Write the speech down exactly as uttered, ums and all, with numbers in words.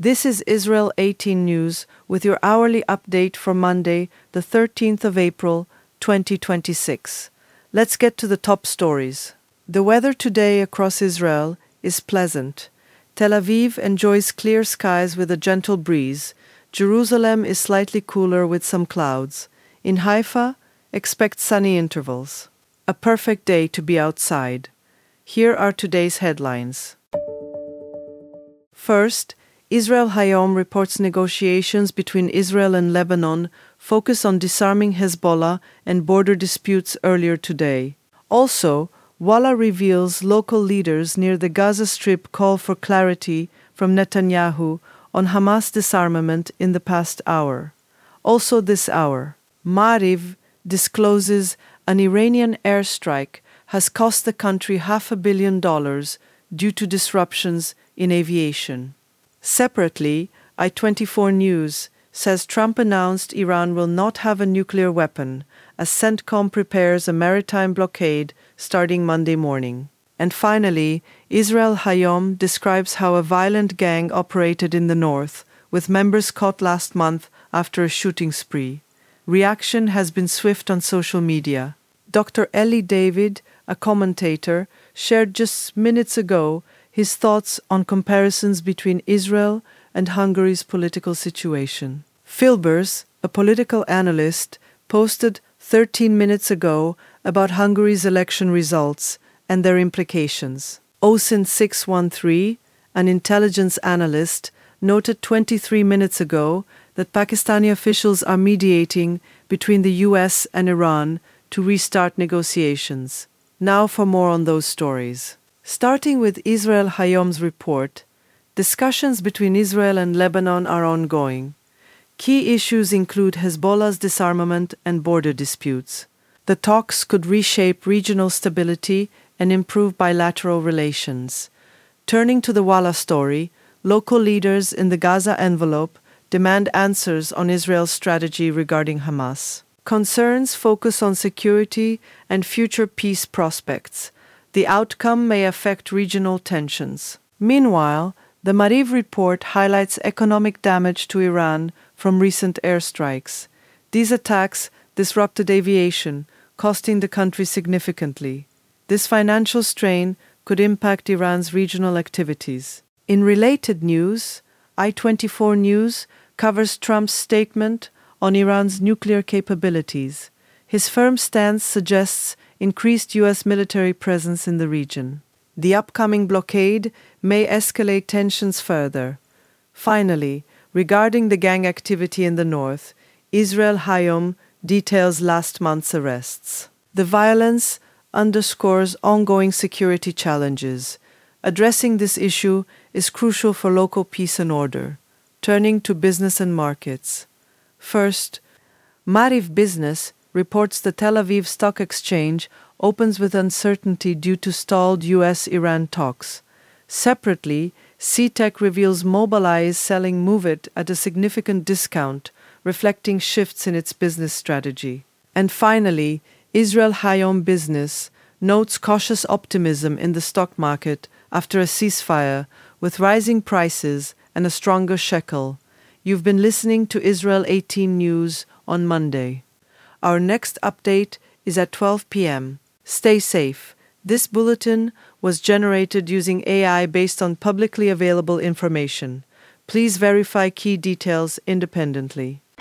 This is Israel eighteen News with your hourly update for Monday, the thirteenth of April, twenty twenty-six. Let's get to the top stories. The weather today across Israel is pleasant. Tel Aviv enjoys clear skies with a gentle breeze. Jerusalem is slightly cooler with some clouds. In Haifa, expect sunny intervals. A perfect day to be outside. Here are today's headlines. First, Israel Hayom reports negotiations between Israel and Lebanon focus on disarming Hezbollah and border disputes earlier today. Also, Walla reveals local leaders near the Gaza Strip call for clarity from Netanyahu on Hamas disarmament in the past hour. Also this hour, Ma'ariv discloses an Iranian airstrike has cost the country half a billion dollars due to disruptions in aviation. Separately, I twenty-four News says Trump announced Iran will not have a nuclear weapon as CENTCOM prepares a maritime blockade starting Monday morning. And finally, Israel Hayom describes how a violent gang operated in the north, with members caught last month after a shooting spree. Reaction has been swift on social media. Doctor Eli David, a commentator, shared just minutes ago his thoughts on comparisons between Israel and Hungary's political situation. Filbers, a political analyst, posted thirteen minutes ago about Hungary's election results and their implications. O S I N six one three, an intelligence analyst, noted twenty-three minutes ago that Pakistani officials are mediating between the U S and Iran to restart negotiations. Now for more on those stories. Starting with Israel Hayom's report, discussions between Israel and Lebanon are ongoing. Key issues include Hezbollah's disarmament and border disputes. The talks could reshape regional stability and improve bilateral relations. Turning to the Walla story, local leaders in the Gaza envelope demand answers on Israel's strategy regarding Hamas. Concerns focus on security and future peace prospects. The outcome may affect regional tensions. Meanwhile, the Ma'ariv report highlights economic damage to Iran from recent airstrikes. These attacks disrupted aviation, costing the country significantly. This financial strain could impact Iran's regional activities. In related news, I twenty-four News covers Trump's statement on Iran's nuclear capabilities. His firm stance suggests increased U S military presence in the region. The upcoming blockade may escalate tensions further. Finally, regarding the gang activity in the north, Israel Hayom details last month's arrests. The violence underscores ongoing security challenges. Addressing this issue is crucial for local peace and order. Turning to business and markets. First, Ma'ariv Business reports the Tel Aviv Stock Exchange opens with uncertainty due to stalled U S Iran talks. Separately, C Tech reveals Mobileye is selling MOVEit at a significant discount, reflecting shifts in its business strategy. And finally, Israel Hayom Business notes cautious optimism in the stock market after a ceasefire, with rising prices and a stronger shekel. You've been listening to Israel eighteen News on Monday. Our next update is at twelve p.m. Stay safe. This bulletin was generated using A I based on publicly available information. Please verify key details independently.